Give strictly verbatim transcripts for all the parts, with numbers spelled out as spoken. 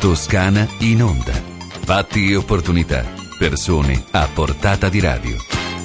Toscana in onda. Fatti e opportunità. Persone a portata di radio.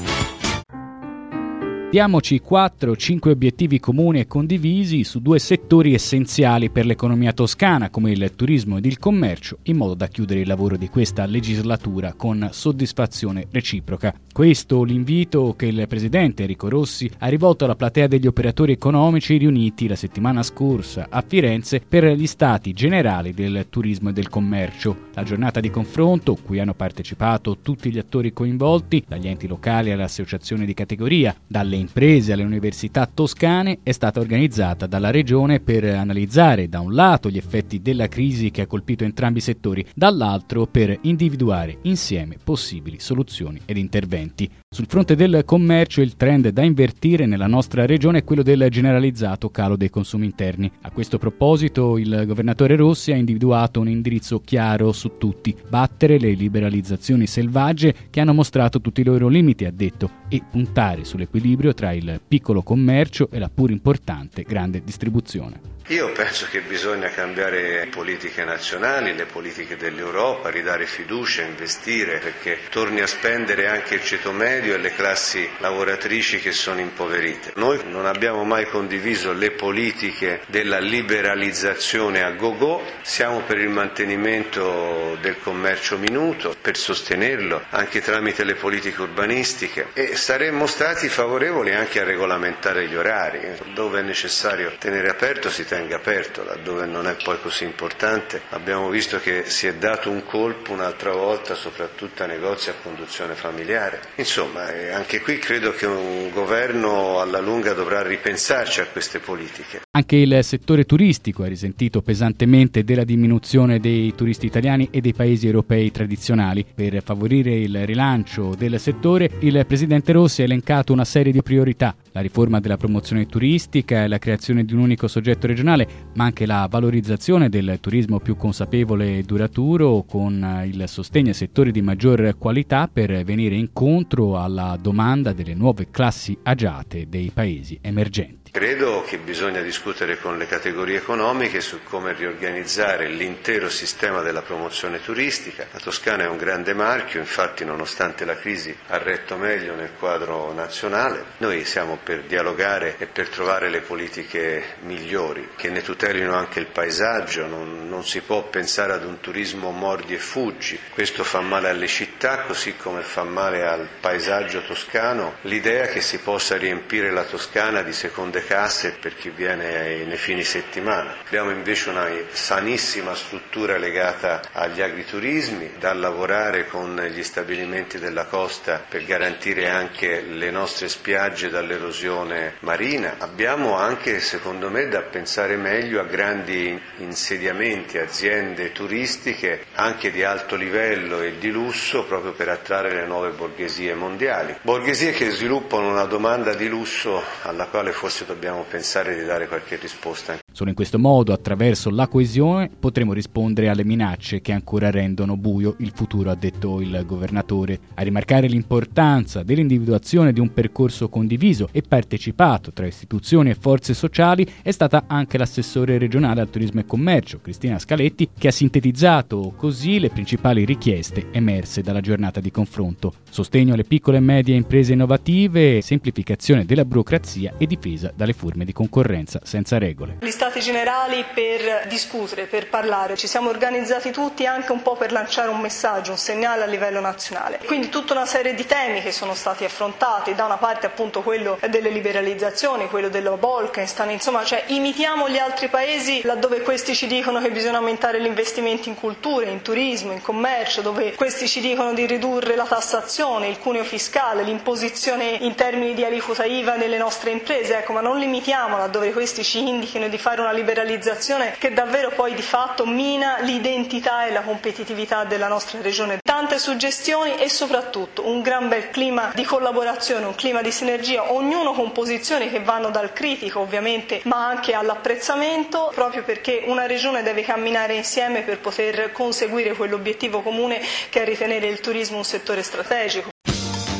Diamoci quattro cinque obiettivi comuni e condivisi su due settori essenziali per l'economia toscana, come il turismo ed il commercio, in modo da chiudere il lavoro di questa legislatura con soddisfazione reciproca. Questo l'invito che il presidente Enrico Rossi ha rivolto alla platea degli operatori economici riuniti la settimana scorsa a Firenze per gli stati generali del turismo e del commercio. La giornata di confronto, cui hanno partecipato tutti gli attori coinvolti, dagli enti locali alle associazioni di categoria, dalle imprese alle università toscane, è stata organizzata dalla Regione per analizzare da un lato gli effetti della crisi che ha colpito entrambi i settori, dall'altro per individuare insieme possibili soluzioni ed interventi. Sul fronte del commercio il trend da invertire nella nostra regione è quello del generalizzato calo dei consumi interni. A questo proposito il governatore Rossi ha individuato un indirizzo chiaro su tutti: battere le liberalizzazioni selvagge che hanno mostrato tutti i loro limiti, ha detto, e puntare sull'equilibrio tra il piccolo commercio e la pur importante grande distribuzione. Io penso che bisogna cambiare le politiche nazionali, le politiche dell'Europa, ridare fiducia, investire, perché torni a spendere anche il ceto medio e le classi lavoratrici che sono impoverite. Noi non abbiamo mai condiviso le politiche della liberalizzazione a go-go, siamo per il mantenimento del commercio minuto, per sostenerlo anche tramite le politiche urbanistiche, e saremmo stati favorevoli anche a regolamentare gli orari. Dove è necessario tenere aperto si tenga aperto, laddove non è poi così importante. Abbiamo visto che si è dato un colpo un'altra volta soprattutto a negozi a conduzione familiare. Insomma, eh, anche qui credo che un governo alla lunga dovrà ripensarci a queste politiche. Anche il settore turistico ha risentito pesantemente della diminuzione dei turisti italiani e dei paesi europei tradizionali. Per favorire il rilancio del settore, il presidente Rossi ha elencato una serie di priorità: la riforma della promozione turistica e la creazione di un unico soggetto regionale, ma anche la valorizzazione del turismo più consapevole e duraturo, con il sostegno ai settori di maggior qualità per venire incontro alla domanda delle nuove classi agiate dei paesi emergenti. Credo che bisogna discutere con le categorie economiche su come riorganizzare l'intero sistema della promozione turistica. La Toscana è un grande marchio, infatti nonostante la crisi ha retto meglio nel quadro nazionale. Noi siamo per dialogare e per trovare le politiche migliori, che ne tutelino anche il paesaggio. Non, non si può pensare ad un turismo mordi e fuggi, questo fa male alle città così come fa male al paesaggio toscano l'idea che si possa riempire la Toscana di seconde casse per chi viene nei fine settimana. Abbiamo invece una sanissima struttura legata agli agriturismi, da lavorare con gli stabilimenti della costa per garantire anche le nostre spiagge dall'erosione marina. Abbiamo anche, secondo me, da pensare meglio a grandi insediamenti, aziende turistiche anche di alto livello e di lusso, proprio per attrarre le nuove borghesie mondiali. Borghesie che sviluppano una domanda di lusso alla quale forse dobbiamo pensare di dare qualche risposta. Solo in questo modo, attraverso la coesione, potremo rispondere alle minacce che ancora rendono buio il futuro, ha detto il governatore. A rimarcare l'importanza dell'individuazione di un percorso condiviso e partecipato tra istituzioni e forze sociali è stata anche l'assessore regionale al turismo e commercio, Cristina Scaletti, che ha sintetizzato così le principali richieste emerse dalla giornata di confronto: sostegno alle piccole e medie imprese innovative, semplificazione della burocrazia e difesa dalle forme di concorrenza senza regole. Gli stati generali per discutere, per parlare, ci siamo organizzati tutti anche un po' per lanciare un messaggio, un segnale a livello nazionale. Quindi tutta una serie di temi che sono stati affrontati, da una parte appunto quello delle liberalizzazioni, quello dello Bolkestein, insomma, cioè imitiamo gli altri paesi laddove questi ci dicono che bisogna aumentare gli investimenti in cultura, in turismo, in commercio, dove questi ci dicono di ridurre la tassazione, il cuneo fiscale, l'imposizione in termini di aliquota I V A nelle nostre imprese, ecco, ma non limitiamo laddove questi ci indichino di fare una liberalizzazione che davvero poi di fatto mina l'identità e la competitività della nostra regione. Tante suggestioni e soprattutto un gran bel clima di collaborazione, un clima di sinergia, ognuno con posizioni che vanno dal critico ovviamente ma anche all'apprezzamento, proprio perché una regione deve camminare insieme per poter conseguire quell'obiettivo comune che è ritenere il turismo un settore strategico.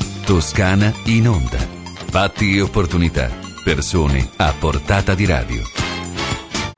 Toscana in onda. Fatti e opportunità. Persone a portata di radio.